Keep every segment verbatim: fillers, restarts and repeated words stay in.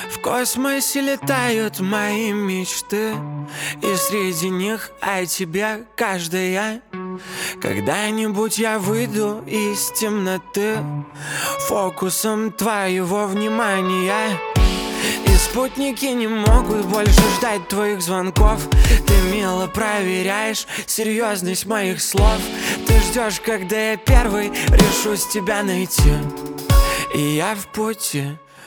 В космосе летают мои мечты, и среди них о тебе каждая. Когда-нибудь я выйду из темноты фокусом твоего внимания, и спутники не могут больше ждать твоих звонков. Ты мило проверяешь серьезность моих слов. Ты ждешь, когда я первый решусь тебя найти, и я в пути.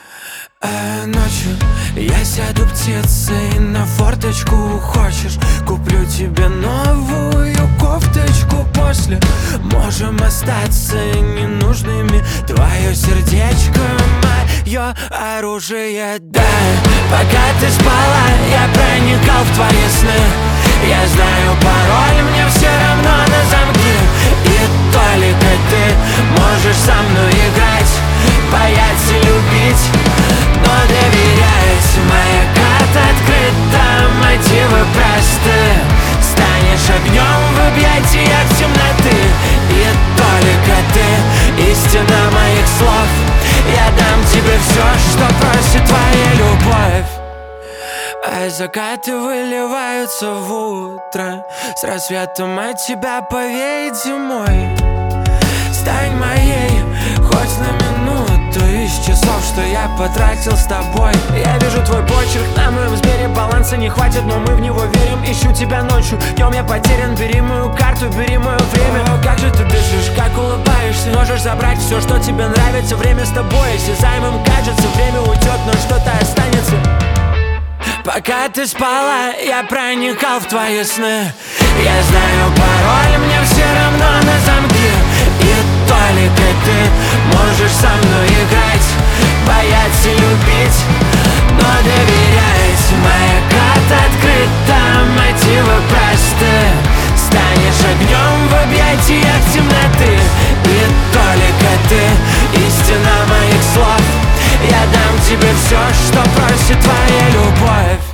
А ночью я сяду птицей на форточку. Хочешь, куплю тебе новую кофточку. После можем остаться ненужными. Твое сердечко мое оружие. Да, пока ты спала, я проникал в твои сны. Я знаю пароль, мне все равно на замки. И только ты можешь со мной играть, бояться, любить, но доверять. Моя карта открыта, мотивы просты. Станешь огнем в объятиях темноты. И только ты, истина моих слов. Я дам тебе все, что просит твоя любовь. А закаты выливаются в утро. С рассветом от тебя повеет зимой. Стань моей хоть на минуту из часов, что я потратил с тобой. Я вижу твой почерк на моем сбере. Баланса не хватит, но мы в него верим. Ищу тебя ночью, днем я потерян. Бери мою карту, бери мое время. О, как же ты дышишь, как улыбаешься. Можешь забрать все, что тебе нравится. Время с тобой осязаемым кажется. Время уйдет, но что-то останется. Пока ты спала, я проникал в твои сны. Я знаю пароль, мне все равно на замки. И только ты можешь со мной играть, бояться, любить, но доверять. Моя карта открыта, мотивы просты. Станешь огнем в объятиях темноты. И только ты, истина моих слов. Я дам тебе все, что просит твоя любовь.